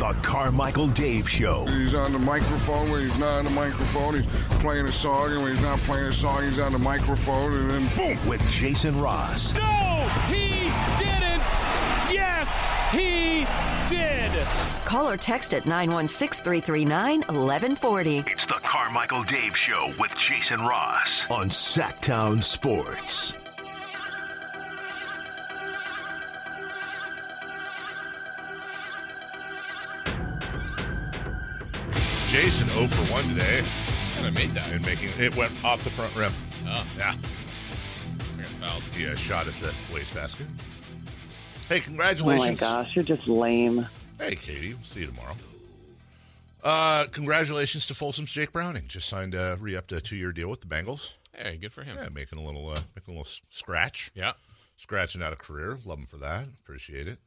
The Carmichael Dave Show. He's on the microphone when he's not on the microphone. He's playing a song, and when he's not playing a song, he's on the microphone, and then boom! With Jason Ross. No, he didn't. Yes, he did. Call or text at 916-339-1140. It's the Carmichael Dave Show with Jason Ross on Sacktown Sports. Jason 0 for 1 today. And I made that. And it went off the front rim. Oh. Yeah. I got fouled. Yeah, shot at the wastebasket. Hey, congratulations. Oh my gosh, you're just lame. Hey, Katie. We'll see you tomorrow. Congratulations to Folsom's Jake Browning. Just signed re-upped a 2-year deal with the Bengals. Hey, good for him. Yeah, making a little scratch. Yeah. Scratching out a career. Love him for that. Appreciate it.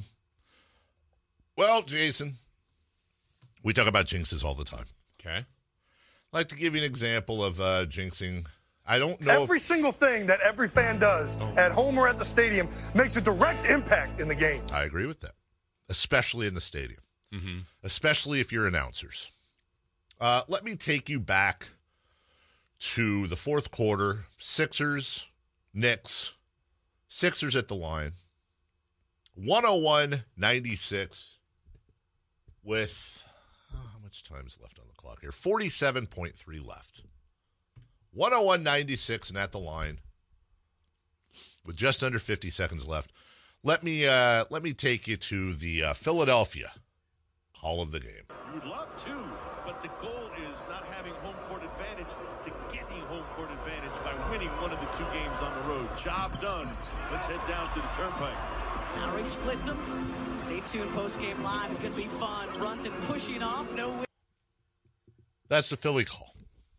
Well, Jason, we talk about jinxes all the time. Okay. I'd like to give you an example of jinxing. I don't know. Every single thing that every fan does at home or at the stadium makes a direct impact in the game. I agree with that, especially in the stadium, especially if you're announcers. Let me take you back to the fourth quarter. Sixers, Knicks. Sixers at the line. 101-96 with how much time is left on the clock here? 47.3 left. 101-96 and at the line with just under 50 seconds left. Let me take you to the Philadelphia Hall of the Game. You'd love to, but the goal is not having home court advantage to getting home court advantage by winning one of the 2 games on the road. Job done. Let's head down to the Turnpike. Lowry splits him. Stay tuned. Post-game live is going to be fun. Runs and pushing off. No win. That's the Philly call.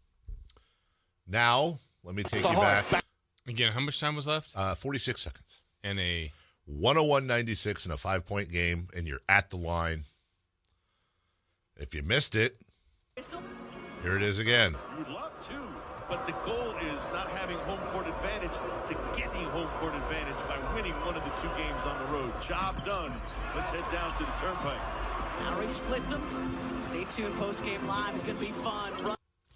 Now, let me take you back. Again, how much time was left? 46 seconds. And a 101-96 in a 5-point game, and you're at the line. If you missed it, here it is again. You'd love to, but the goal is not having home court advantage to getting home court advantage by winning one of the 2 games on the road. Job done. Let's head down to the Turnpike. Lowry splits him. Stay tuned. Post-game live is going to be fun.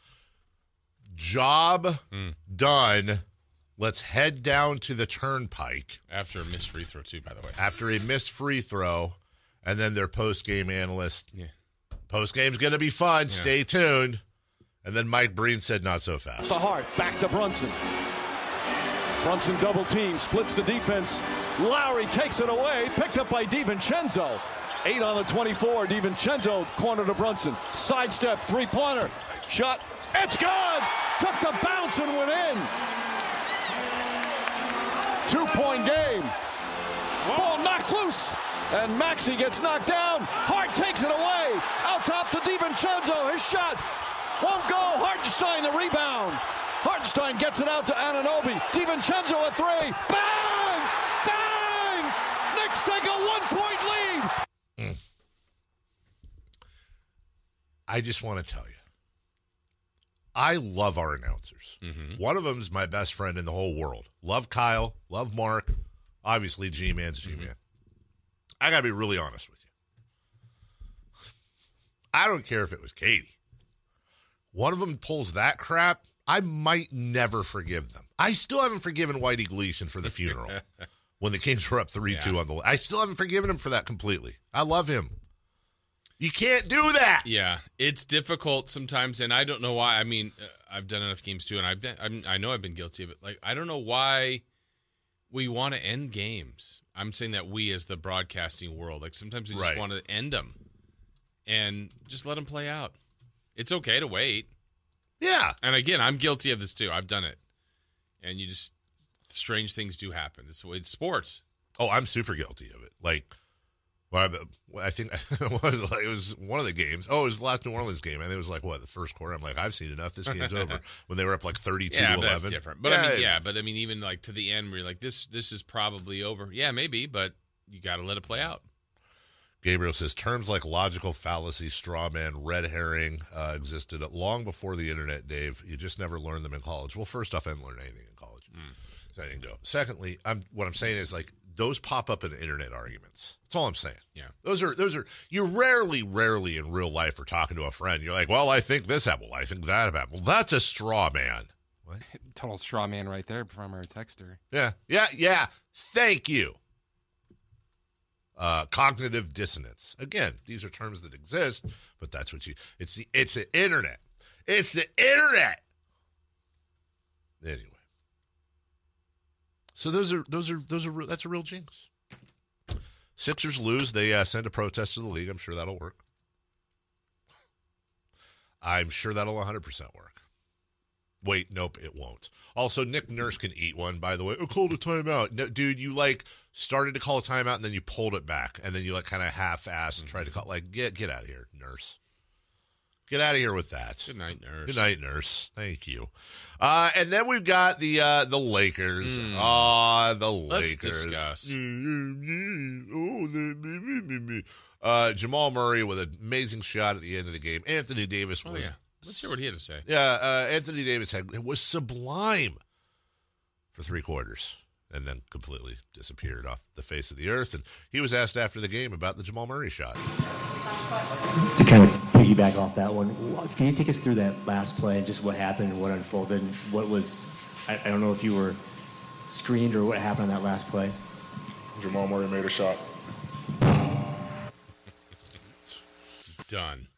Job done. Let's head down to the Turnpike. After a missed free throw, too, by the way. After a missed free throw, and then their post-game analyst. Yeah. Post-game's going to be fun. Yeah. Stay tuned. And then Mike Breen said, not so fast. The Hart, back to Brunson. Brunson double team, splits the defense. Lowry takes it away, picked up by DiVincenzo. 8 on the 24. DiVincenzo, corner to Brunson. Sidestep, three-pointer. Shot. It's good! Took the bounce and went in. 2-point game. Ball knocked loose. And Maxey gets knocked down. Hart takes it away. Out top to DiVincenzo. His shot won't go. Hartenstein the rebound. Hartenstein gets it out to Anunoby. DiVincenzo a 3. Bang! Bang! Knicks take a 1-point lead. I just want to tell you, I love our announcers. One of them is my best friend in the whole world. Love Kyle. Love Mark. Obviously, G-Man's G-Man. I got to be really honest with you. I don't care if it was Katie. One of them pulls that crap, I might never forgive them. I still haven't forgiven Whitey Gleason for the funeral when the Kings were up 3-2 on the – I still haven't forgiven him for that completely. I love him. You can't do that. Yeah, it's difficult sometimes, and I don't know why. I mean, I've done enough games too, and I know I've been guilty of it. Like, I don't know why we want to end games. I'm saying that we as the broadcasting world, like sometimes we just want to end them and just let them play out. It's okay to wait. Yeah. And again, I'm guilty of this too. I've done it. And you just, strange things do happen. It's sports. Oh, I'm super guilty of it. Like, well, I think it was one of the games. Oh, it was the last New Orleans game. And it was like, what, the first quarter? I'm like, I've seen enough. This game's over. When they were up like 32-11. Yeah, that's different. But I mean, even like to the end where you're like, this is probably over. Yeah, maybe, but you got to let it play out. Gabriel says, terms like logical fallacy, straw man, red herring existed long before the internet, Dave. You just never learned them in college. Well, first off, I didn't learn anything in college. So I didn't go. Secondly, what I'm saying is, like, those pop up in internet arguments. That's all I'm saying. Yeah. Those are you rarely in real life are talking to a friend. You're like, well, I think this happened. Well, I think that happened. Well, that's a straw man. What? Total straw man right there from our texter. Yeah. Thank you. Cognitive dissonance. Again, these are terms that exist, but that's what it's the internet. It's the internet. Anyway. So that's a real jinx. Sixers lose. They send a protest to the league. I'm sure that'll work. I'm sure that'll 100% work. Wait, nope, it won't. Also, Nick Nurse can eat one, by the way. Oh, called a timeout. No, dude, you started to call a timeout and then you pulled it back. And then you kind of half-assed and tried to call, get out of here, Nurse. Get out of here with that. Good night, Nurse. Good night, Nurse. Thank you. And then we've got the Lakers. The Lakers. Let's discuss. Jamal Murray with an amazing shot at the end of the game. Anthony Davis was... yeah. Let's hear what he had to say. Yeah, Anthony Davis was sublime for 3 quarters and then completely disappeared off the face of the earth. And he was asked after the game about the Jamal Murray shot. To kind of piggyback off that one, can you take us through that last play and just what happened and what unfolded? What was, I don't know if you were screened or what happened on that last play? Jamal Murray made a shot. Done.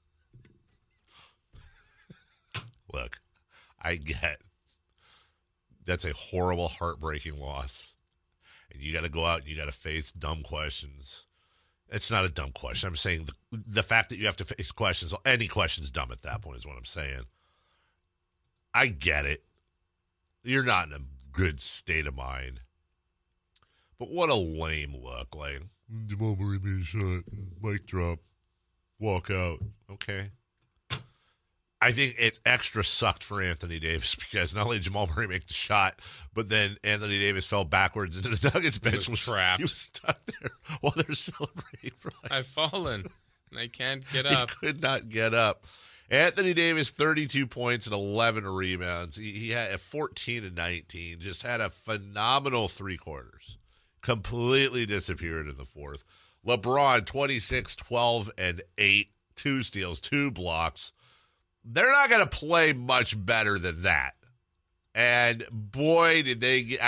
Look, I get that's a horrible, heartbreaking loss. And you got to go out and you got to face dumb questions. It's not a dumb question. I'm saying the fact that you have to face questions, any question's dumb at that point is what I'm saying. I get it. You're not in a good state of mind. But what a lame look. Like, Jamal Murray made a shot, mic drop, walk out. Okay. I think it extra sucked for Anthony Davis because not only did Jamal Murray make the shot, but then Anthony Davis fell backwards into the Nuggets bench. He was trapped. He was stuck there while they're celebrating. I've fallen and I can't get up. He could not get up. Anthony Davis, 32 points and 11 rebounds. He had 14 and 19. Just had a phenomenal 3 quarters. Completely disappeared in the fourth. LeBron, 26, 12, and 8. 2 steals, 2 blocks. They're not going to play much better than that. And boy, did they get,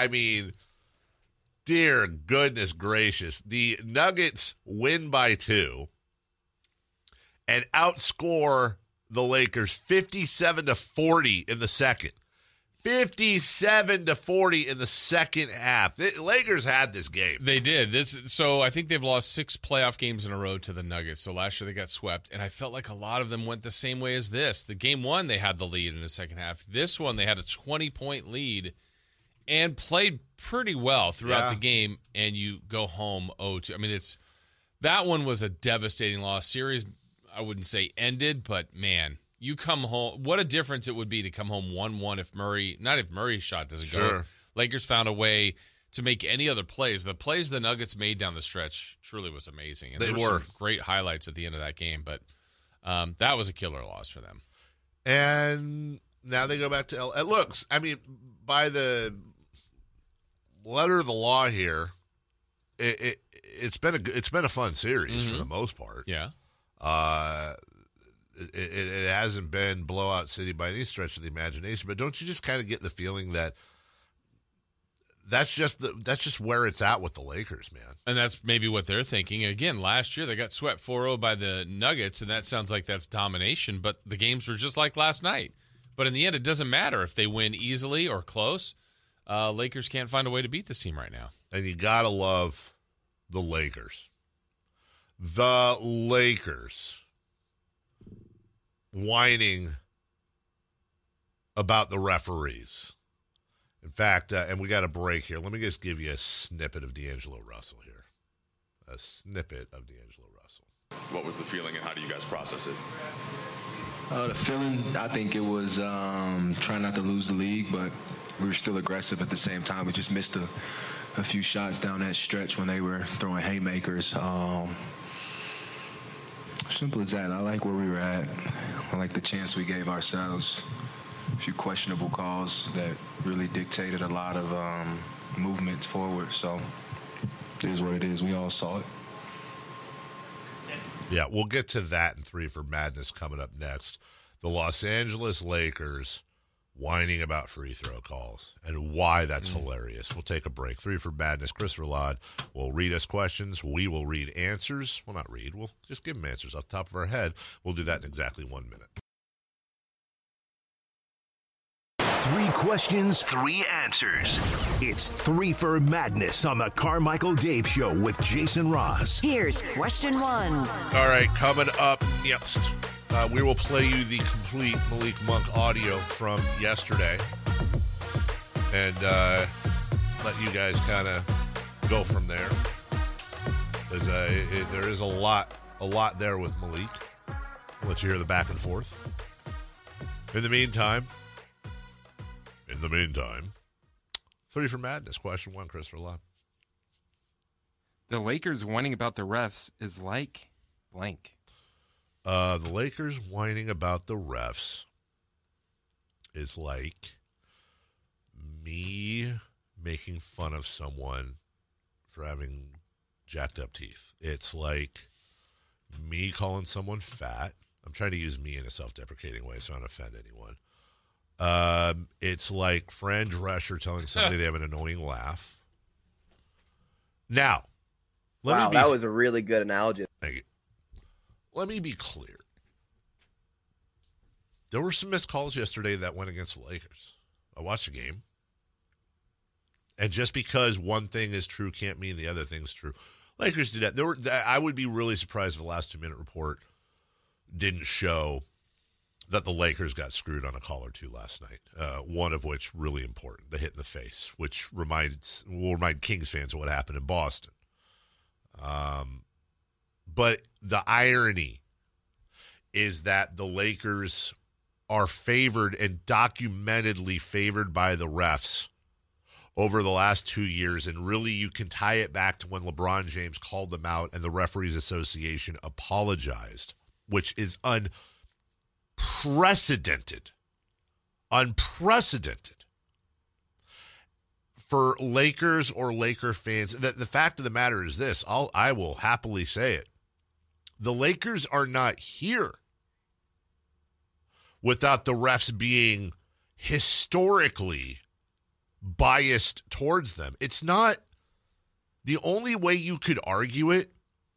dear goodness gracious. The Nuggets win by 2 and outscore the Lakers 57-40 in the second. 57-40 in the second half. The Lakers had this game. They did. So I think they've lost 6 playoff games in a row to the Nuggets. So last year they got swept, and I felt like a lot of them went the same way as this. The game 1, they had the lead in the second half. This one, they had a 20-point lead and played pretty well throughout the game, and you go home 0-2. That one was a devastating loss. Series, I wouldn't say ended, but man, you come home. What a difference it would be to come home 1-1 if Murray's shot doesn't go. Lakers found a way to make any other plays. The plays the Nuggets made down the stretch truly was amazing. And there were some great highlights at the end of that game, but that was a killer loss for them. And now they go back to It looks, by the letter of the law here, it's been a fun series for the most part. Yeah. It hasn't been blowout city by any stretch of the imagination, but don't you just kind of get the feeling that that's just where it's at with the Lakers, man? And that's maybe what they're thinking. Again, last year they got swept 4-0 by the Nuggets, and that sounds like that's domination, but the games were just like last night. But in the end, it doesn't matter if they win easily or close. Lakers can't find a way to beat this team right now. And you got to love the Lakers. The Lakers whining about the referees. In fact, and we got a break here. Let me just give you a snippet of D'Angelo Russell here. A snippet of D'Angelo Russell. What was the feeling and how do you guys process it? The feeling, I think it was trying not to lose the league, but we were still aggressive at the same time. We just missed a few shots down that stretch when they were throwing haymakers. Simple as that. I like where we were at. I like the chance we gave ourselves. A few questionable calls that really dictated a lot of movement forward. So it is what it is. We all saw it. Yeah, we'll get to that in 3 for Madness coming up next. The Los Angeles Lakers whining about free throw calls and why that's hilarious. We'll take a break. 3 for Madness. Chris Rillard will read us questions. We will read answers. Well, not read. We'll just give them answers off the top of our head. We'll do that in exactly 1 minute. 3 questions, 3 answers. It's 3 for Madness on the Carmichael Dave Show with Jason Ross. Here's question 1. All right, coming up next, we will play you the complete Malik Monk audio from yesterday and let you guys kind of go from there. There is a lot there with Malik. I'll let you hear the back and forth. In the meantime, 3 for Madness. Question 1, Christopher Lott. The Lakers whining about the refs is like blank. The Lakers whining about the refs is like me making fun of someone for having jacked up teeth. It's like me calling someone fat. I'm trying to use me in a self-deprecating way so I don't offend anyone. It's like Fran Drescher telling somebody they have an annoying laugh. Now, that was a really good analogy. Thank you. Let me be clear. There were some missed calls yesterday that went against the Lakers. I watched the game. And just because one thing is true can't mean the other thing's true. Lakers did that. I would be really surprised if the last 2-minute report didn't show that the Lakers got screwed on a call or two last night. One of which really important, the hit in the face, which will remind Kings fans of what happened in Boston. But the irony is that the Lakers are favored and documentedly favored by the refs over the last 2 years. And really, you can tie it back to when LeBron James called them out and the Referees Association apologized, which is unprecedented for Lakers or Laker fans. The fact of the matter is this, I will happily say it. The Lakers are not here without the refs being historically biased towards them. It's not the only way you could argue it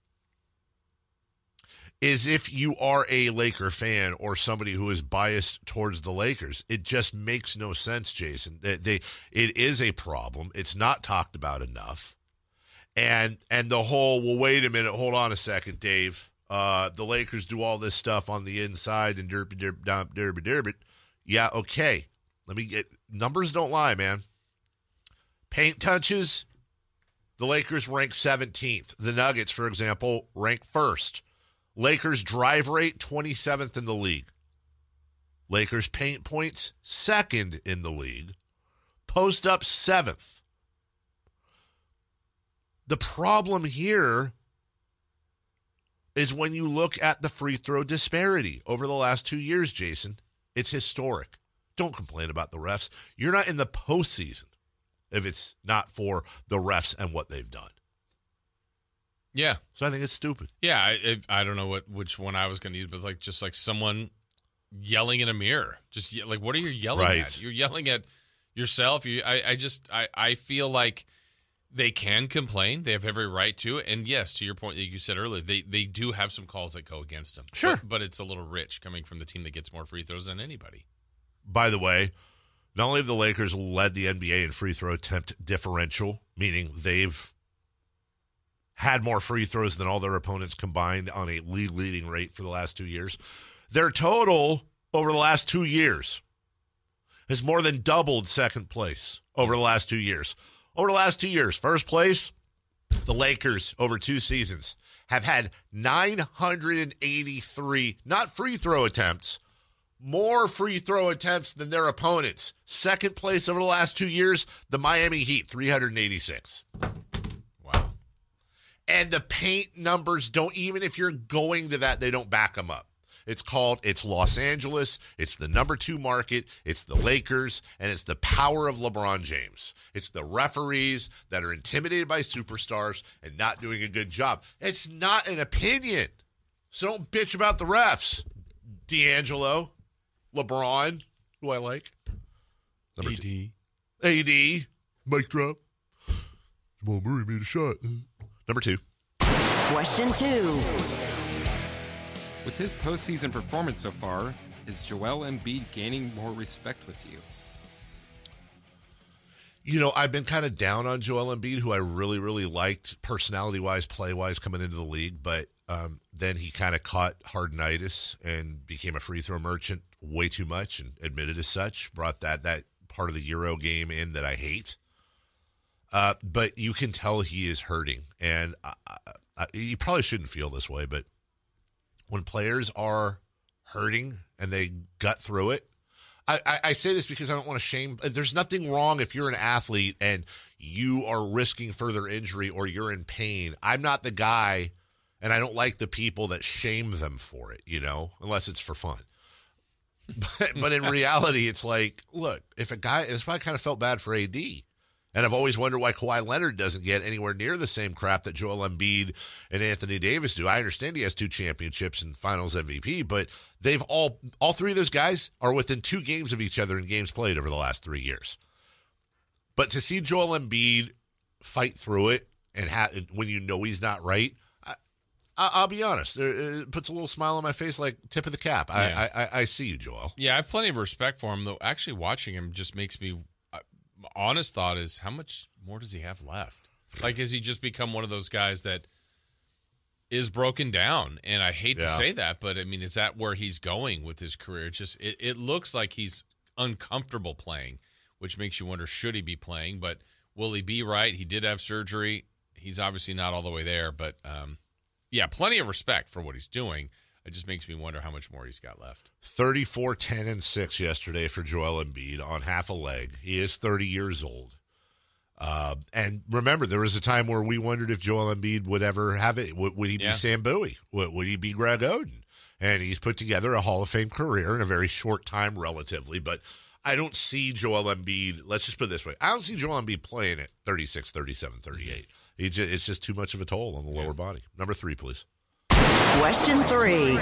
is if you are a Laker fan or somebody who is biased towards the Lakers. It just makes no sense, Jason. It is a problem. It's not talked about enough. And the whole, well, wait a minute, hold on a second, Dave. The Lakers do all this stuff on the inside and derby. Yeah, okay. Let me get, numbers don't lie, man. Paint touches, the Lakers rank 17th. The Nuggets, for example, rank 1st. Lakers drive rate, 27th in the league. Lakers paint points, 2nd in the league. Post up, 7th. The problem here is when you look at the free throw disparity over the last 2 years, Jason, it's historic. Don't complain about the refs. You're not in the postseason if it's not for the refs and what they've done. Yeah. So I think it's stupid. Yeah, I don't know which one I was going to use, but it's just like someone yelling in a mirror. Just like, what are you yelling at? You're yelling at yourself. I feel like they can complain. They have every right to. And yes, to your point that you said earlier, they do have some calls that go against them. Sure. But it's a little rich coming from the team that gets more free throws than anybody. By the way, not only have the Lakers led the NBA in free throw attempt differential, meaning they've had more free throws than all their opponents combined on a league-leading rate for the last 2 years. Their total over the last 2 years has more than doubled second place over the last 2 years. Over the last 2 years, first place, the Lakers over 2 seasons have had 983, not free throw attempts, more free throw attempts than their opponents. Second place over the last 2 years, the Miami Heat, 386. And the paint numbers don't, even if you're going to that, they don't back them up. It's Los Angeles. It's the number 2 market. It's the Lakers, and it's the power of LeBron James. It's the referees that are intimidated by superstars and not doing a good job. It's not an opinion. So don't bitch about the refs. D'Angelo, LeBron, who I like. AD, mic drop. Jamal Murray made a shot. Number 2. Question 2. With his postseason performance so far, is Joel Embiid gaining more respect with you? You know, I've been kind of down on Joel Embiid, who I really, really liked personality-wise, play-wise coming into the league, but then he kind of caught Hardenitis and became a free throw merchant way too much and admitted as such, brought that part of the Euro game in that I hate. But you can tell he is hurting, and you probably shouldn't feel this way, but when players are hurting and they gut through it, I say this because I don't want to shame. There's nothing wrong if you're an athlete and you are risking further injury or you're in pain. I'm not the guy, and I don't like the people that shame them for it, unless it's for fun. But in reality, it's like, look, if a guy, it's why I kind of felt bad for AD. And I've always wondered why Kawhi Leonard doesn't get anywhere near the same crap that Joel Embiid and Anthony Davis do. I understand he has 2 championships and finals MVP, but they've all 3 of those guys are within 2 games of each other in games played over the last 3 years. But to see Joel Embiid fight through it and when he's not right, I'll be honest, it puts a little smile on my face like tip of the cap. Yeah. I see you, Joel. Yeah, I have plenty of respect for him, though. Actually, watching him just makes me... honest thought is, how much more does he have left? Like, has he just become one of those guys that is broken down? And I hate to say that, but I mean, is that where he's going with his career? It looks like he's uncomfortable playing, which makes you wonder, should he be playing? But will he be right? He did have surgery. He's obviously not all the way there, but yeah, plenty of respect for what he's doing. It just makes me wonder how much more he's got left. 34, 10, and 6 yesterday for Joel Embiid on half a leg. He is 30 years old. And remember, there was a time where we wondered if Joel Embiid would ever have it. Would he be Sam Bowie? Would he be Greg Oden? And he's put together a Hall of Fame career in a very short time relatively. But I don't see Joel Embiid, let's just put it this way. I don't see Joel Embiid playing at 36, 37, 38. It's just too much of a toll on the lower body. Number 3, please. Question 3.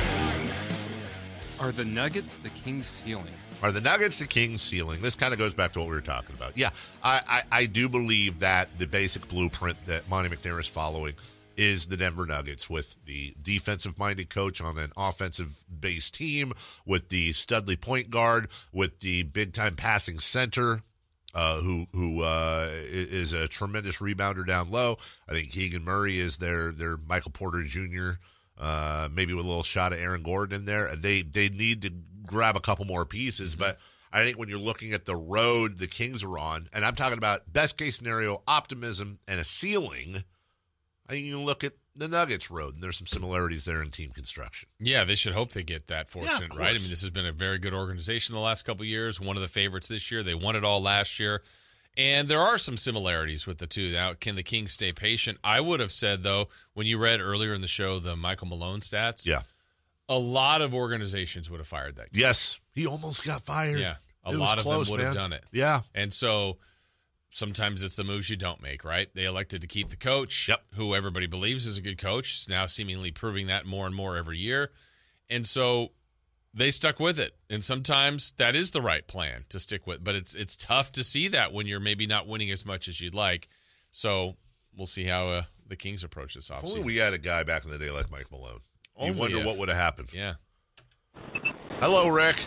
Are the Nuggets the King's ceiling? Are the Nuggets the King's ceiling? This kind of goes back to what we were talking about. Yeah, I do believe that the basic blueprint that Monty McNair is following is the Denver Nuggets, with the defensive-minded coach on an offensive-based team, with the Studley point guard, with the big-time passing center, who is a tremendous rebounder down low. I think Keegan Murray is their Michael Porter Jr., maybe with a little shot of Aaron Gordon in there. They need to grab a couple more pieces, but I think when you're looking at the road the Kings are on, and I'm talking about best-case scenario, optimism, and a ceiling, I think you can look at the Nuggets road, and there's some similarities there in team construction. Yeah, they should hope they get that fortunate, right? I mean, this has been a very good organization the last couple of years, one of the favorites this year. They won it all last year. And there are some similarities with the two. Now, can the Kings stay patient? I would have said, though, when you read earlier in the show the Michael Malone stats, a lot of organizations would have fired that guy. Yes, he almost got fired. Yeah, a lot of them would have done it. Yeah. And so sometimes it's the moves you don't make, right? They elected to keep the coach, who everybody believes is a good coach, is now seemingly proving that more and more every year. And so they stuck with it. And sometimes that is the right plan to stick with. But it's tough to see that when you're maybe not winning as much as you'd like. So we'll see how the Kings approach this offseason. If only we had a guy back in the day like Mike Malone. You wonder what would have happened. Yeah. Hello, Rick.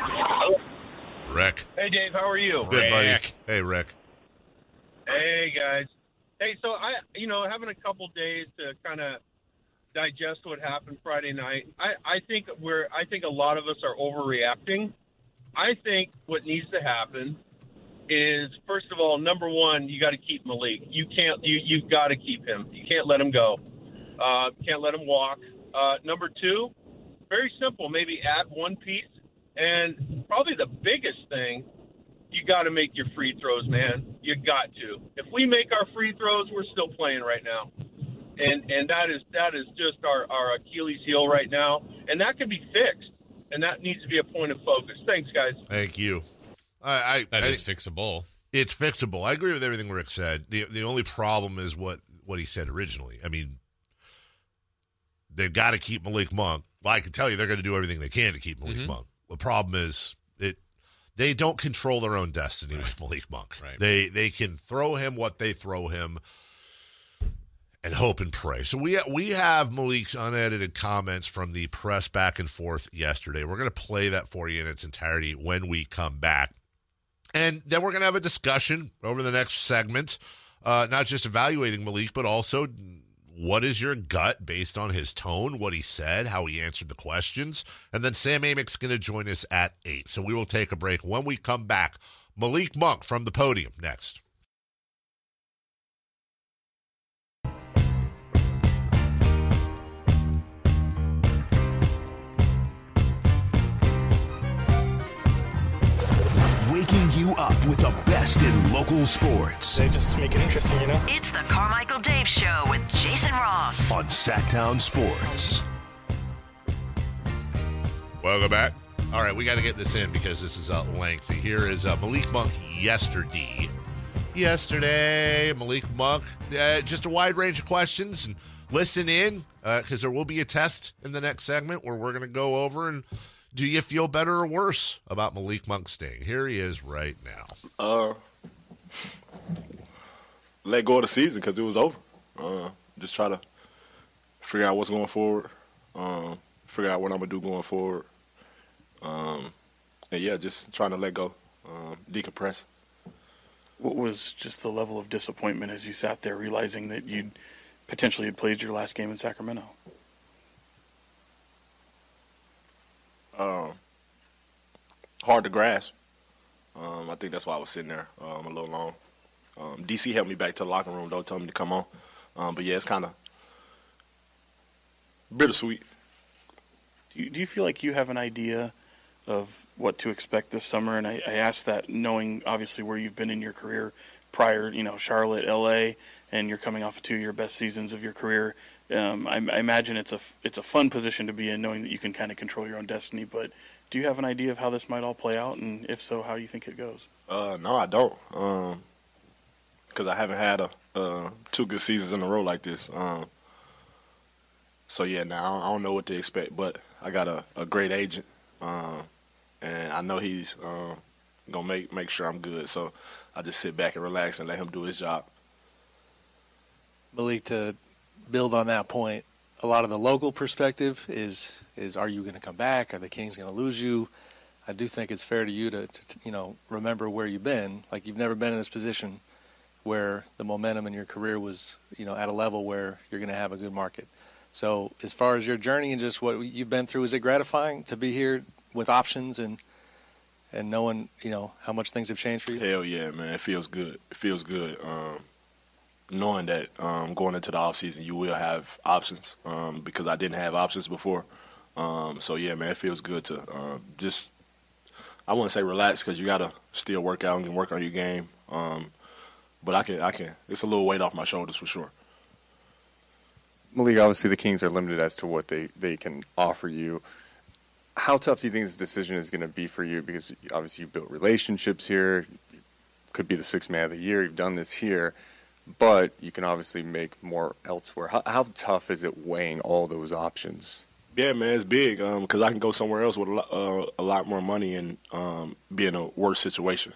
Rick. Hey, Dave. How are you? Good, buddy. Hey, Rick. Hey, guys. Hey, so having a couple days to kind of digest what happened Friday night. I think a lot of us are overreacting. I think what needs to happen is, first of all, number one, you got to keep Malik. You've got to keep him. You can't let him go. Can't let him walk. Number two, very simple. Maybe add one piece, and probably the biggest thing, you got to make your free throws, man. You got to. If we make our free throws, we're still playing right now. and that is just our Achilles heel right now, and that can be fixed, and that needs to be a point of focus. Thanks, guys. Thank you. That is fixable. It's fixable. I agree with everything Rick said. The only problem is what he said originally. I mean, they've got to keep Malik Monk. Well, I can tell you they're going to do everything they can to keep Malik Monk. The problem is they don't control their own destiny with Malik Monk. Right. They can throw him what they throw him and hope and pray. So we have Malik's unedited comments from the press back and forth yesterday. We're going to play that for you in its entirety when we come back. And then we're going to have a discussion over the next segment, not just evaluating Malik, but also what is your gut based on his tone, what he said, how he answered the questions. And then Sam Amick's going to join us at 8. So we will take a break. When we come back, Malik Monk from the podium next. Waking you up with the best in local sports. They just make it interesting, you know? It's the Carmichael Dave Show with Jason Ross on Sacktown Sports. Welcome back. All right, we got to get this in because this is lengthy. Here is Malik Monk yesterday. Malik Monk, just a wide range of questions. And listen in because there will be a test in the next segment where we're going to go over and do you feel better or worse about Malik Monk staying? Here he is right now. Let go of the season because it was over. Just try to figure out what's going forward, figure out what I'm going to do going forward. And, yeah, just trying to let go, decompress. What was just the level of disappointment as you sat there realizing that you'd potentially had played your last game in Sacramento? Hard to grasp. I think that's why I was sitting there a little long. DC helped me back to the locker room, though, told me to come on. But, yeah, it's kind of bittersweet. Do you feel like you have an idea of what to expect this summer? And I ask that knowing, obviously, where you've been in your career prior, Charlotte, L.A., and you're coming off of 2 of your best seasons of your career. I imagine it's a fun position to be in, knowing that you can kind of control your own destiny. But do you have an idea of how this might all play out, and if so, how you think it goes? No, I don't, because I haven't had 2 good seasons in a row like this. So yeah, now I don't know what to expect, but I got a great agent, and I know he's gonna make sure I'm good. So I just sit back and relax and let him do his job. Malik, to build on that point, a lot of the local perspective is are you going to come back? Are the Kings going to lose you? I do think it's fair to you to remember where you've been. Like, you've never been in this position where the momentum in your career was at a level where you're going to have a good market. So as far as your journey and just what you've been through, is it gratifying to be here with options and knowing how much things have changed for you? Hell yeah, man! It feels good. It feels good. Knowing that going into the offseason you will have options because I didn't have options before. So, yeah, man, it feels good to just – I wouldn't say relax because you got to still work out and work on your game. But I can – it's a little weight off my shoulders for sure. Malik, obviously the Kings are limited as to what they can offer you. How tough do you think this decision is going to be for you? Because obviously you've built relationships here. You could be the 6th man of the year. You've done this here. But you can obviously make more elsewhere. How tough is it weighing all those options? Yeah, man, it's big because I can go somewhere else with a lot more money and be in a worse situation.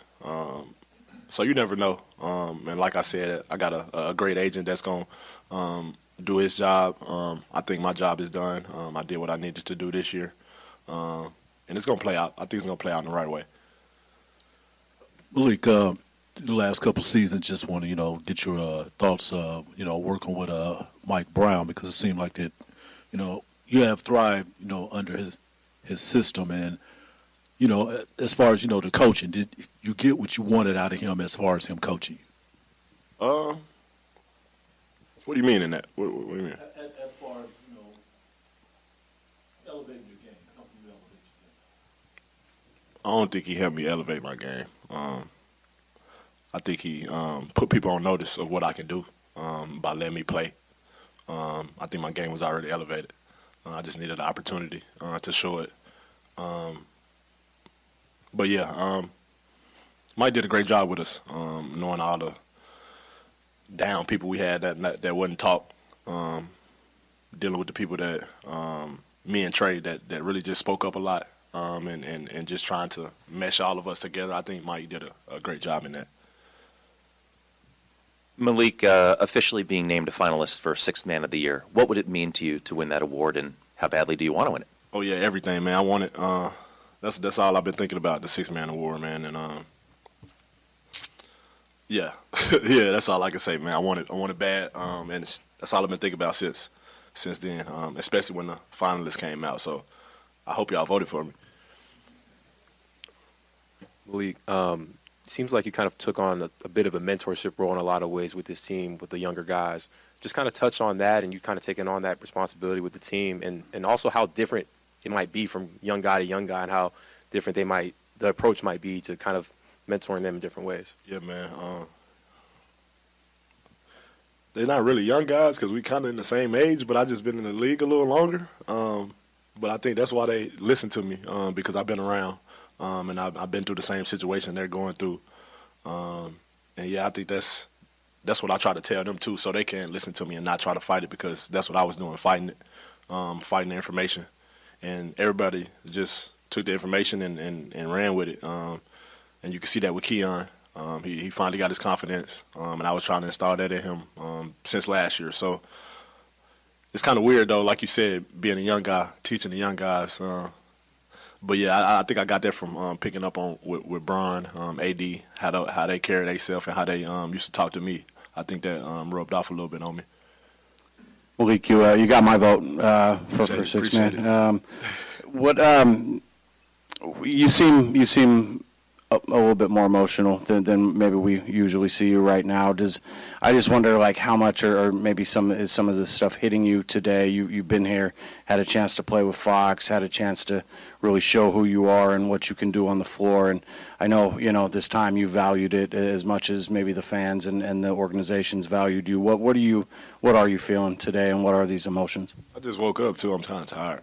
So you never know. And like I said, I got a great agent that's going to do his job. I think my job is done. I did what I needed to do this year. And it's going to play out. I think it's going to play out in the right way. Malik, the last couple seasons, just want to, get your thoughts, working with Mike Brown, because it seemed like that, you have thrived, under his system. And, as far as, the coaching, did you get what you wanted out of him as far as him coaching you? What do you mean in that? What do you mean? As far as, elevating your game, helping you elevate your game. I don't think he helped me elevate my game. I think he put people on notice of what I can do by letting me play. I think my game was already elevated. I just needed an opportunity to show it. But yeah, Mike did a great job with us, knowing all the down people we had that wouldn't talk, dealing with the people that me and Trey that really just spoke up a lot, and just trying to mesh all of us together. I think Mike did a great job in that. Malik, officially being named a finalist for Sixth Man of the Year, what would it mean to you to win that award, and how badly do you want to win it? Oh yeah, everything, man. I want it. That's all I've been thinking about, the Sixth Man Award, man. And yeah, yeah, that's all I can say, man. I want it bad, and that's all I've been thinking about since then, especially when the finalists came out. So I hope y'all voted for me. Malik, seems like you kind of took on a bit of a mentorship role in a lot of ways with this team, with the younger guys. Just kind of touch on that, and you kind of taking on that responsibility with the team, and also how different it might be from young guy to young guy, and how different the approach might be to kind of mentoring them in different ways. Yeah, man. They're not really young guys because we kind of in the same age, but I just been in the league a little longer. But I think that's why they listen to me, because I've been around, and I've been through the same situation they're going through. And yeah, I think that's what I try to tell them too, so they can listen to me and not try to fight it, because that's what I was doing, fighting it, fighting the information. And everybody just took the information and ran with it. And you can see that with Keon. He finally got his confidence, and I was trying to install that in him since last year. So it's kind of weird, though, like you said, being a young guy, teaching the young guys. But, yeah, I think I got that from picking up on with Bron, AD, how they carry themselves and how they used to talk to me. I think that rubbed off a little bit on me. Malik, you got my vote for Sixth Man. You seem a little bit more emotional than maybe we usually see you right now. I just wonder, like, how much or maybe some of this stuff hitting you today? You've been here, had a chance to play with Fox, had a chance to really show who you are and what you can do on the floor. And I know, this time you valued it as much as maybe the fans and the organizations valued you. What are you feeling today, and what are these emotions? I just woke up too. I'm kind of tired.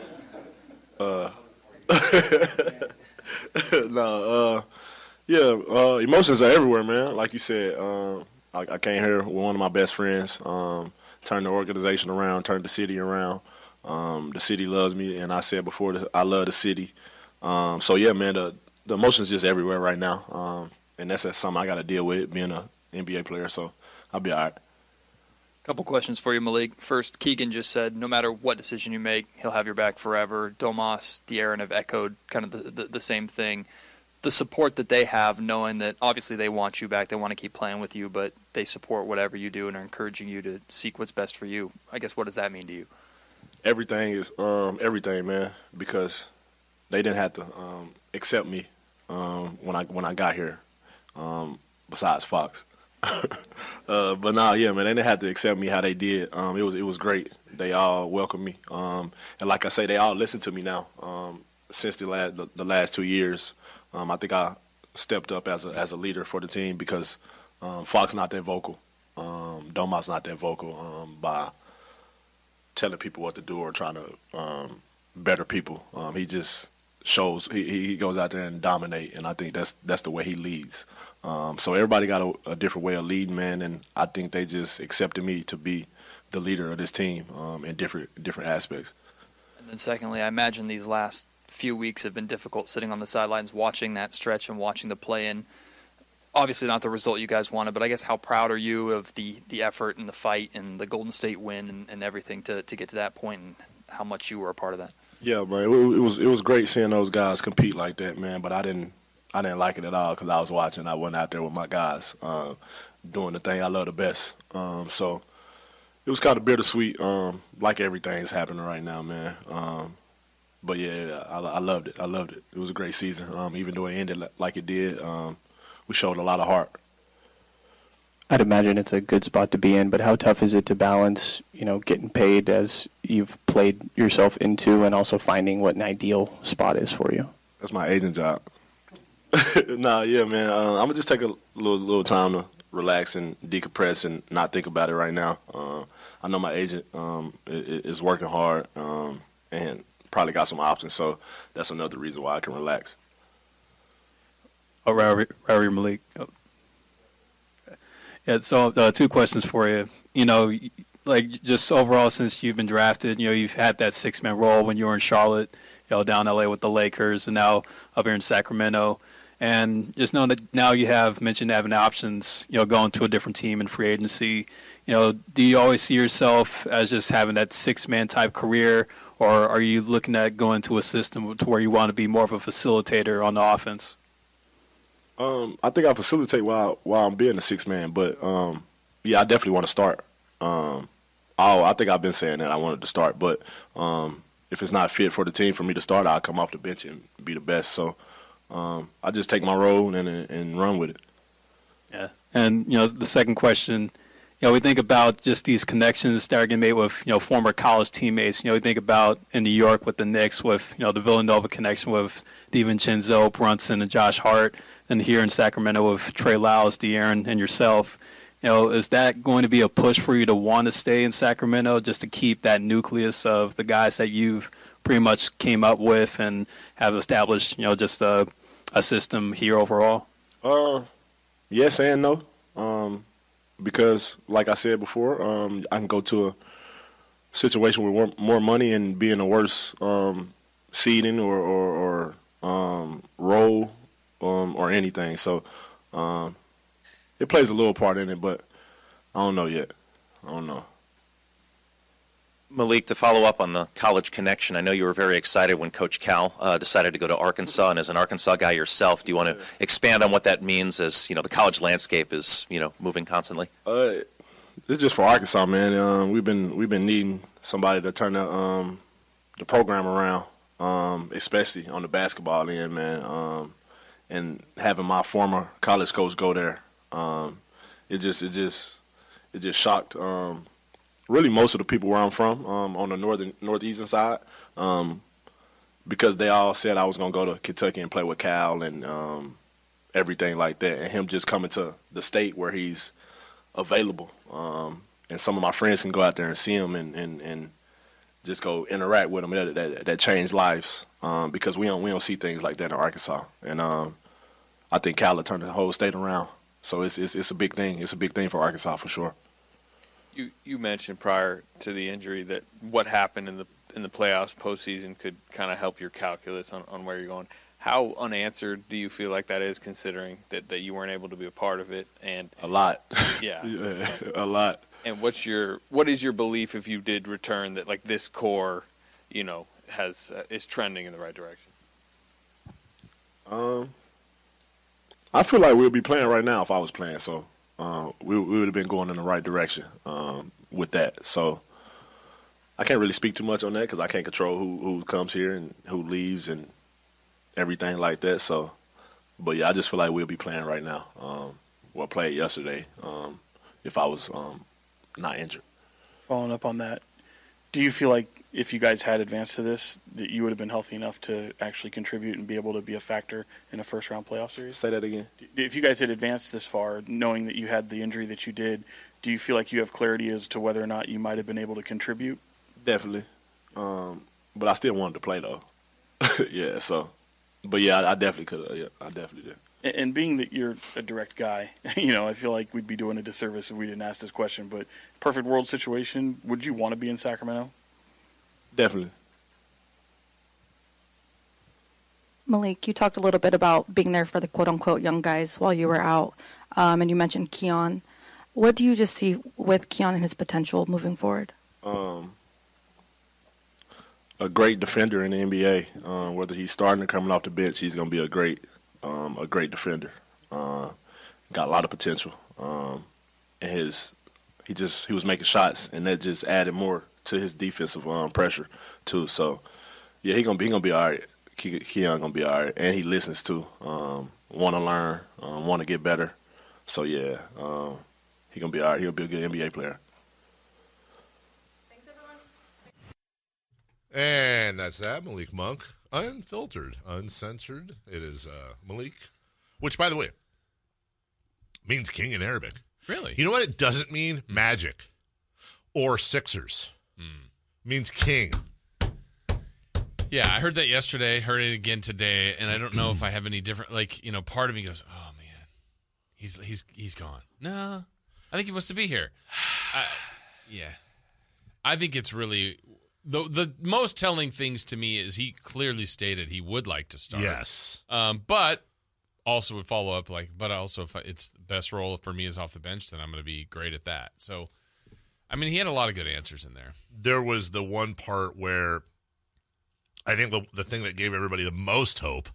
Emotions are everywhere, man. Like you said, I came here with one of my best friends, turned the organization around, turned the city around. The city loves me, and I said before, I love the city. So, yeah, man, the emotions just everywhere right now, and that's something I got to deal with, being an NBA player, so I'll be all right. Couple questions for you, Malik. First, Keegan just said no matter what decision you make, he'll have your back forever. Domas, De'Aaron have echoed kind of the same thing. The support that they have, knowing that obviously they want you back, they want to keep playing with you, but they support whatever you do and are encouraging you to seek what's best for you. I guess, what does that mean to you? Everything is everything, man, because they didn't have to accept me when I got here, besides Fox. But nah, yeah, man, they didn't have to accept me how they did. It was great. They all welcomed me, and like I say, they all listen to me now. Since the last 2 years, I think I stepped up as a leader for the team, because Fox not that vocal, Domas not that vocal by telling people what to do or trying to better people. He just shows he goes out there and dominate, and I think that's the way he leads. So everybody got a different way of leading, man, and I think they just accepted me to be the leader of this team in different aspects. And then secondly, I imagine these last few weeks have been difficult, sitting on the sidelines watching that stretch and watching the play-in. Obviously not the result you guys wanted, but I guess how proud are you of the effort and the fight and the Golden State win and everything to get to that point, and how much you were a part of that? Yeah, man, it was great seeing those guys compete like that, man. But I didn't like it at all, because I was watching. I wasn't out there with my guys doing the thing I love the best. So it was kind of bittersweet, like everything's happening right now, man. But yeah, I loved it. I loved it. It was a great season. Even though it ended like it did, we showed a lot of heart. I'd imagine it's a good spot to be in, but how tough is it to balance, getting paid as you've played yourself into, and also finding what an ideal spot is for you? That's my agent job. Nah, yeah, man. I'm gonna just take a little time to relax and decompress and not think about it right now. I know my agent is working hard and probably got some options. So that's another reason why I can relax. Oh, Rauri Malik. Oh. Yeah, so 2 questions for you. You know, like just overall since you've been drafted, you know, you've had that 6-man role when you were in Charlotte, you know, down LA with the Lakers, and now up here in Sacramento. And just knowing that now you have mentioned having options, you know, going to a different team in free agency. You know, do you always see yourself as just having that 6-man type career, or are you looking at going to a system to where you want to be more of a facilitator on the offense? I think I facilitate while I'm being a 6-man, but yeah, I definitely want to start. I think I've been saying that I wanted to start, but if it's not fit for the team for me to start, I'll come off the bench and be the best. So I just take my role and run with it. Yeah, and you know the second question, you know, we think about just these connections that are getting made with, you know, former college teammates. You know, we think about in New York with the Knicks, with, you know, the Villanova connection with DiVincenzo, Brunson, and Josh Hart, and here in Sacramento with Trey Lyles, De'Aaron, and yourself. You know, is that going to be a push for you to want to stay in Sacramento just to keep that nucleus of the guys that you've pretty much came up with and have established, you know, just a system here overall? Yes and no. Because, like I said before, I can go to a situation with more money and be in a worse seeding or role or anything. So it plays a little part in it, but I don't know yet. I don't know. Malik, to follow up on the college connection, I know you were very excited when Coach Cal decided to go to Arkansas, and as an Arkansas guy yourself, do you want to expand on what that means as, you know, the college landscape is, you know, moving constantly? It's just for Arkansas, man. We've been needing somebody to turn the program around, especially on the basketball end, man. And having my former college coach go there, it just shocked. Really, most of the people where I'm from, on the northeastern side, because they all said I was going to go to Kentucky and play with Cal and everything like that. And him just coming to the state where he's available, and some of my friends can go out there and see him and just go interact with him. That changed lives, because we don't see things like that in Arkansas. And I think Cal will turn the whole state around. So it's a big thing. It's a big thing for Arkansas for sure. You mentioned prior to the injury that what happened in the playoffs postseason could kind of help your calculus on where you're going. How unanswered do you feel like that is, considering that you weren't able to be a part of it? And a lot. Yeah. Yeah, a lot. And what is your belief if you did return, that like this core, you know, is trending in the right direction? I feel like we'll be playing right now if I was playing, so we would have been going in the right direction with that. So I can't really speak too much on that because I can't control who comes here and who leaves and everything like that. So, but yeah, I just feel like we'll be playing right now. Well, played yesterday if I was not injured. Following up on that, do you feel like if you guys had advanced to this, that you would have been healthy enough to actually contribute and be able to be a factor in a first-round playoff series? Say that again. If you guys had advanced this far, knowing that you had the injury that you did, do you feel like you have clarity as to whether or not you might have been able to contribute? Definitely. But I still wanted to play, though. Yeah, so. But, yeah, I definitely could have. Yeah, I definitely did. And being that you're a direct guy, you know, I feel like we'd be doing a disservice if we didn't ask this question. But perfect world situation, would you want to be in Sacramento? Definitely. Malik, you talked a little bit about being there for the quote-unquote young guys while you were out, and you mentioned Keon. What do you just see with Keon and his potential moving forward? A great defender in the NBA. Whether he's starting or coming off the bench, he's going to be a great defender. Got a lot of potential. And he was making shots, and that just added more to his defensive pressure too. So yeah, he gonna be all right. Keon gonna be all right, and he listens too. Want to learn, want to get better. So yeah, he gonna be all right. He'll be a good NBA player. Thanks, everyone. And that's that. Malik Monk, unfiltered, uncensored. It is Malik, which, by the way, means king in Arabic. Really? You know what it doesn't mean? Magic. or Sixers. Means king. Yeah, I heard that yesterday, heard it again today, and I don't know if I have any different, part of me goes, oh, man, he's gone. No, I think he wants to be here. Yeah. I think it's really, the most telling things to me is he clearly stated he would like to start. Yes. But also would follow up, but also if it's the best role for me is off the bench, then I'm going to be great at that. So, I mean, he had a lot of good answers in there. There was the one part where I think the thing that gave everybody the most hope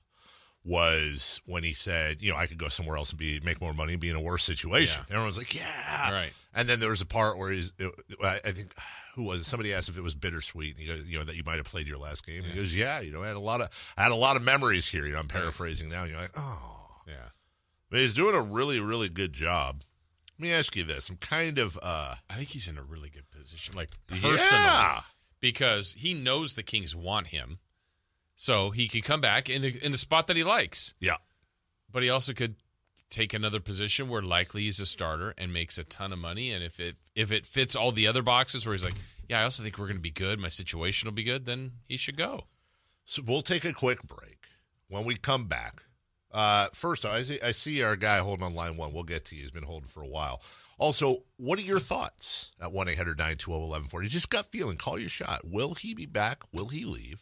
was when he said, I could go somewhere else and make more money and be in a worse situation. Yeah. Everyone's like, yeah. Right. And then there was a part where I think, who was it? Somebody asked if it was bittersweet, and he goes, that you might have played your last game. Yeah. He goes, yeah, I had a lot of memories here. I'm paraphrasing now. And you're like, oh. Yeah. But he's doing a really, really good job. Let me ask you this. I'm kind of I think he's in a really good position, personally. Yeah. Because he knows the Kings want him, so he could come back in a spot that he likes. Yeah. But he also could take another position where likely he's a starter and makes a ton of money, and if it fits all the other boxes where he's like, yeah, I also think we're going to be good, my situation will be good, then he should go. So we'll take a quick break. When we come back, first, I see our guy holding on line one. We'll get to you. He's been holding for a while. Also, what are your thoughts at 1-800-920-1140? Just gut feeling. Call your shot. Will he be back? Will he leave?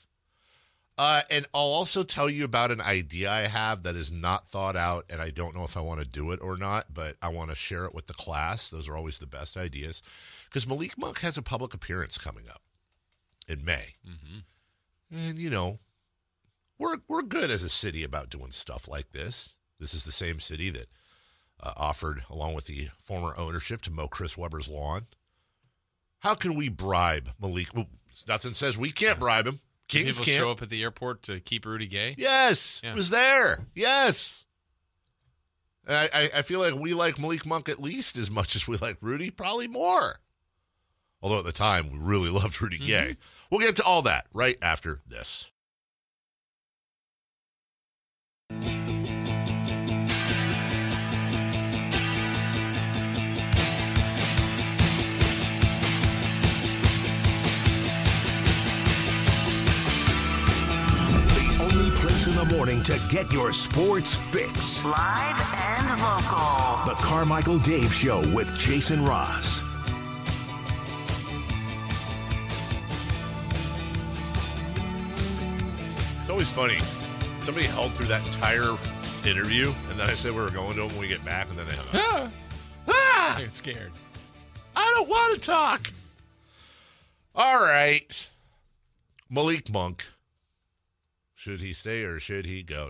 And I'll also tell you about an idea I have that is not thought out, and I don't know if I want to do it or not, but I want to share it with the class. Those are always the best ideas. Because Malik Monk has a public appearance coming up in May. Mm-hmm. And, we're good as a city about doing stuff like this. This is the same city that offered, along with the former ownership, to mow Chris Webber's lawn. How can we bribe Malik? Well, nothing says we can't bribe him. Kings people can't show up at the airport to keep Rudy Gay. Yes, yeah. It was there. Yes, I feel like we like Malik Monk at least as much as we like Rudy, probably more. Although at the time we really loved Rudy Gay. We'll get to all that right after this. In the morning to get your sports fix. Live and local. The Carmichael Dave Show with Jason Ross. It's always funny. Somebody held through that entire interview, and then I said we were going to them when we get back, and then they hung up. I get scared. I don't want to talk. All right. Malik Monk. Should he stay or should he go?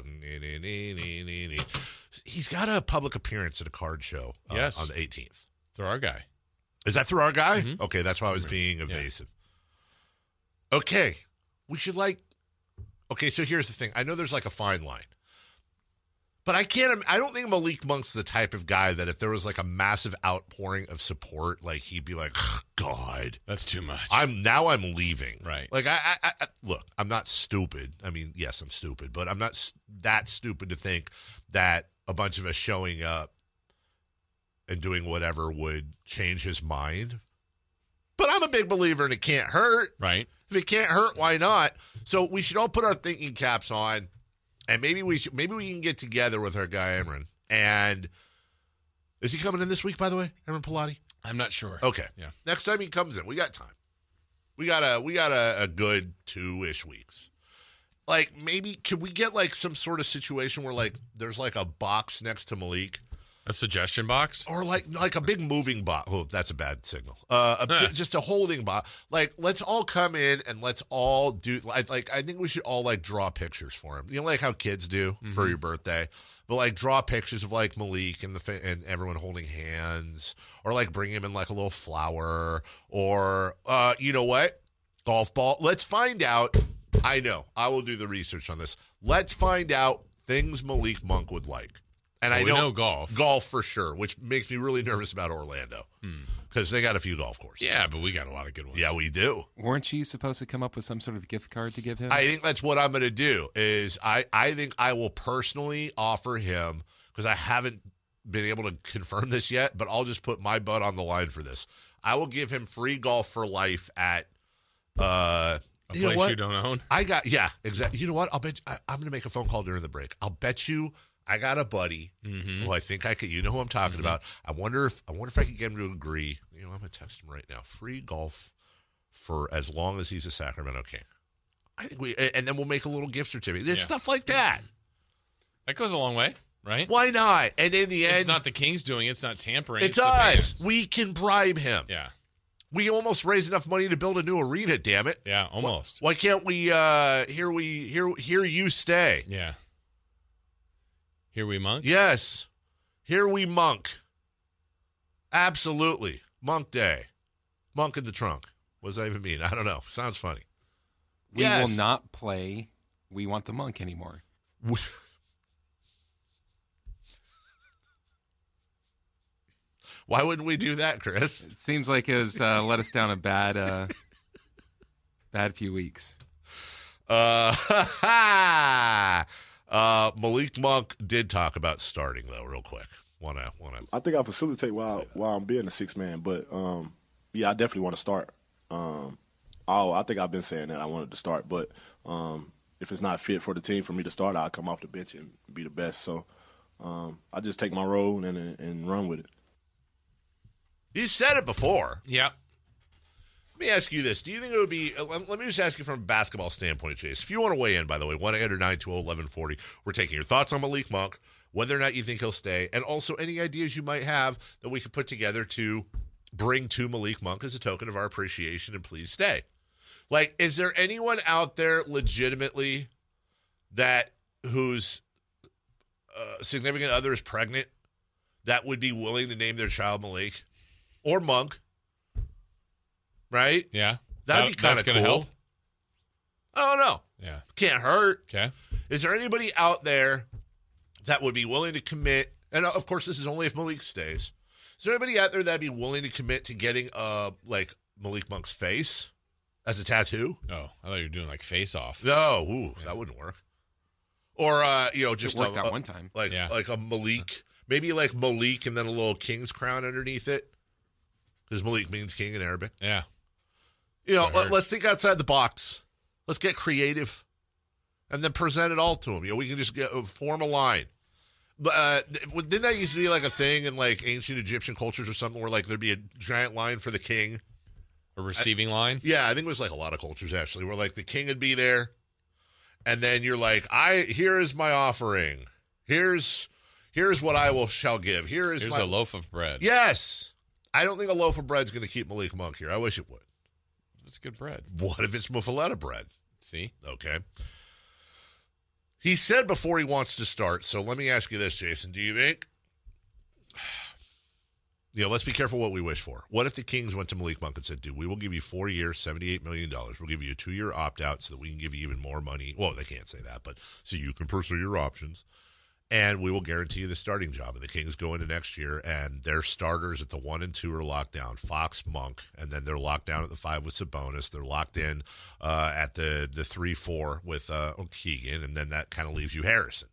He's got a public appearance at a card show on the 18th. Through our guy. Is that through our guy? Mm-hmm. Okay, that's why I was being evasive. Yeah. Okay. We should okay, so here's the thing. I know there's a fine line. But I don't think Malik Monk's the type of guy that if there was a massive outpouring of support, he'd be like, oh, God. That's too much. I'm leaving. Right. I look, I'm not stupid. I mean, yes, I'm stupid, but I'm not that stupid to think that a bunch of us showing up and doing whatever would change his mind. But I'm a big believer in it can't hurt. Right. If it can't hurt, why not? So we should all put our thinking caps on. And maybe we can get together with our guy Emran. And is he coming in this week, by the way, Emran Pilati? I'm not sure. Okay. Yeah. Next time he comes in, we got time. We got a good 2-ish weeks. Maybe could we get some sort of situation where there's a box next to Malik, a suggestion box, or a big moving box. Oh, that's a bad signal. Just a holding box. Let's all come in and let's all do. I think we should all draw pictures for him. How kids do for your birthday, but draw pictures of Malik and everyone holding hands, or bring him in a little flower, or you know what, golf ball. Let's find out. I know I will do the research on this. Let's find out things Malik Monk would like. And I know golf for sure, which makes me really nervous about Orlando because they got a few golf courses. Yeah, but we got a lot of good ones. Yeah, we do. Weren't you supposed to come up with some sort of gift card to give him? I think that's what I'm going to do. Is I think I will personally offer him, because I haven't been able to confirm this yet, but I'll just put my butt on the line for this. I will give him free golf for life at A place you don't own? Exactly. You know what? I'll bet I'm going to make a phone call during the break. I'll bet you I got a buddy who I think I could. You know who I'm talking about. I wonder if I could get him to agree. You know, I'm going to text him right now. Free golf for as long as he's a Sacramento King. I think and then we'll make a little gift certificate. There's stuff like that. That goes a long way, right? Why not? And in the end, it's not the Kings doing it. It's not tampering. It's the us. fans. We can bribe him. Yeah. We almost raised enough money to build a new arena. Damn it. Yeah, almost. Why can't we? Here you stay. Yeah. Here we monk? Yes. Here we monk. Absolutely. Monk day. Monk in the trunk. What does that even mean? I don't know. Sounds funny. We will not play We Want the Monk anymore. Why wouldn't we do that, Chris? It seems like it has let us down a bad few weeks. Malik Monk did talk about starting though, real quick. I think I facilitate while I'm being a 6-man, but I definitely want to start. I think I've been saying that I wanted to start, but if it's not fit for the team for me to start, I'll come off the bench and be the best. So I just take my role and run with it. You said it before. Yeah. Let me ask you this. Do you think it would be – let me just ask you from a basketball standpoint, Chase. If you want to weigh in, by the way, 1-800-920-1140. We're taking your thoughts on Malik Monk, whether or not you think he'll stay, and also any ideas you might have that we could put together to bring to Malik Monk as a token of our appreciation, and please stay. Like, is there anyone out there legitimately whose significant other is pregnant that would be willing to name their child Malik or Monk? Right? Yeah. That'd be kind of cool. Help? I don't know. Yeah. Can't hurt. Okay. Is there anybody out there that would be willing to commit? And of course, this is only if Malik stays. Is there anybody out there that'd be willing to commit to getting Malik Monk's face as a tattoo? Oh, I thought you were doing like face off. No, that wouldn't work. Or just it worked out one time, like a Malik, maybe like Malik and then a little king's crown underneath it, because Malik means king in Arabic. Yeah. Let's think outside the box. Let's get creative, and then present it all to him. We can just form a line. But didn't that used to be like a thing in like ancient Egyptian cultures or something, where like there'd be a giant line for the king, a receiving line? Yeah, I think it was like a lot of cultures actually, where like the king would be there, and then you're like, here is my offering. Here's what shall give. Here's a loaf of bread. Yes. I don't think a loaf of bread's going to keep Malik Monk here. I wish it would. It's good bread. What if it's muffaletta bread? See? Okay. He said before he wants to start, so let me ask you this, Jason. Do you think, let's be careful what we wish for. What if the Kings went to Malik Monk and said, dude, we will give you 4 years, $78 million. We'll give you a 2-year opt-out so that we can give you even more money. Well, they can't say that, but so you can pursue your options. And we will guarantee you the starting job. And the Kings go into next year, and their starters at the 1 and 2 are locked down. Fox, Monk, and then they're locked down at the 5 with Sabonis. They're locked in at the 3-4 with Keegan, and then that kind of leaves you Harrison.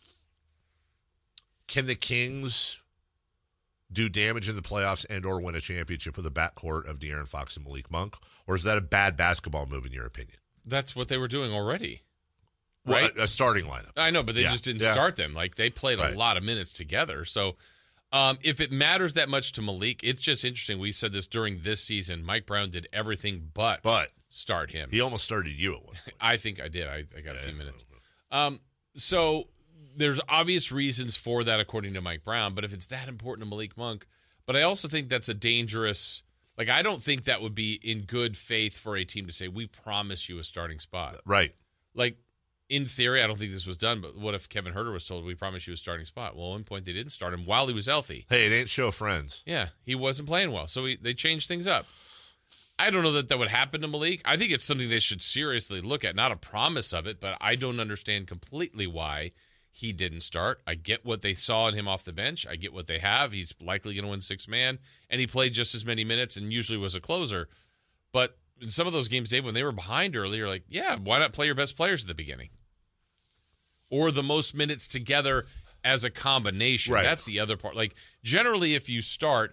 Can the Kings do damage in the playoffs and or win a championship with a backcourt of De'Aaron Fox and Malik Monk? Or is that a bad basketball move in your opinion? That's what they were doing already. Right? Right? A starting lineup. I know, but they just didn't start them. Like, they played a lot of minutes together. So, if it matters that much to Malik, it's just interesting. We said this during this season. Mike Brown did everything but start him. He almost started you at one point. I think I did. I got a few minutes. So, there's obvious reasons for that, according to Mike Brown. But if it's that important to Malik Monk, but I also think that's a dangerous. Like, I don't think that would be in good faith for a team to say, we promise you a starting spot. Right. Like, in theory, I don't think this was done, but what if Kevin Huerter was told, we promise you a starting spot? Well, at one point, they didn't start him while he was healthy. Hey, it ain't show friends. Yeah, he wasn't playing well, so they changed things up. I don't know that would happen to Malik. I think it's something they should seriously look at, not a promise of it, but I don't understand completely why he didn't start. I get what they saw in him off the bench. I get what they have. He's likely going to win 6-man, and he played just as many minutes and usually was a closer. But in some of those games, Dave, when they were behind earlier, like, yeah, why not play your best players at the beginning? Or the most minutes together as a combination. Right. That's the other part. Like, generally, if you start,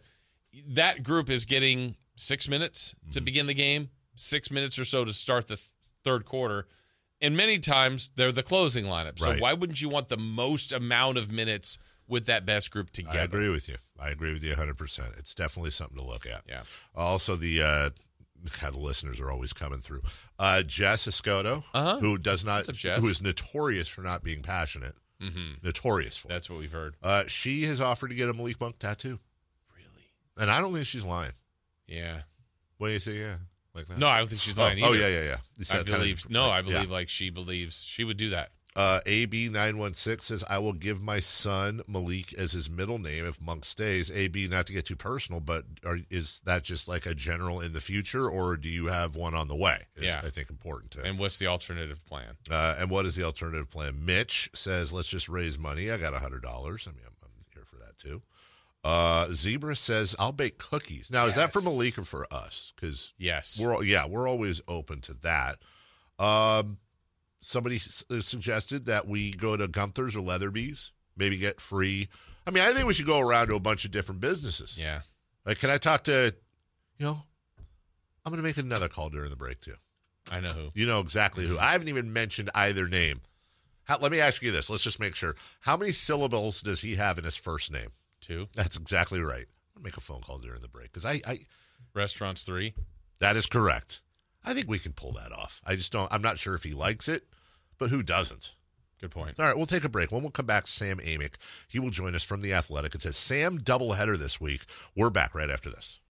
that group is getting 6 minutes to begin the game, 6 minutes or so to start the third quarter, and many times they're the closing lineup. So why wouldn't you want the most amount of minutes with that best group together? I agree with you. 100%. It's definitely something to look at. Yeah. Also, the listeners are always coming through. Jess Escoto, who does not, who is notorious for not being passionate. Mm-hmm. Notorious for. That's what we've heard. She has offered to get a Malik Monk tattoo. Really? And I don't think she's lying. Yeah. What do you say? Yeah, like that. No, I don't think she's lying either. Oh yeah. I believe like she believes she would do that. AB916 says, I will give my son Malik as his middle name if Monk stays. AB, not to get too personal, but is that just like a general in the future, or do you have one on the way? I think important to. And what's the alternative plan? And what is the alternative plan? Mitch says, let's just raise money. I got $100. I mean, I'm here for that too. Zebra says, I'll bake cookies. Now, is that for Malik or for us? Because we're always open to that. Somebody suggested that we go to Gunther's or Leatherby's, maybe get free. I mean, I think we should go around to a bunch of different businesses. Yeah. Like, can I talk to, I'm going to make another call during the break, too. I know who. You know exactly who. I haven't even mentioned either name. Let me ask you this. Let's just make sure. How many syllables does he have in his first name? 2. That's exactly right. I'll make a phone call during the break because Restaurants 3. That is correct. I think we can pull that off. I'm not sure if he likes it, but who doesn't? Good point. All right, we'll take a break. When we'll come back, Sam Amick. He will join us from The Athletic. It says Sam doubleheader this week. We're back right after this.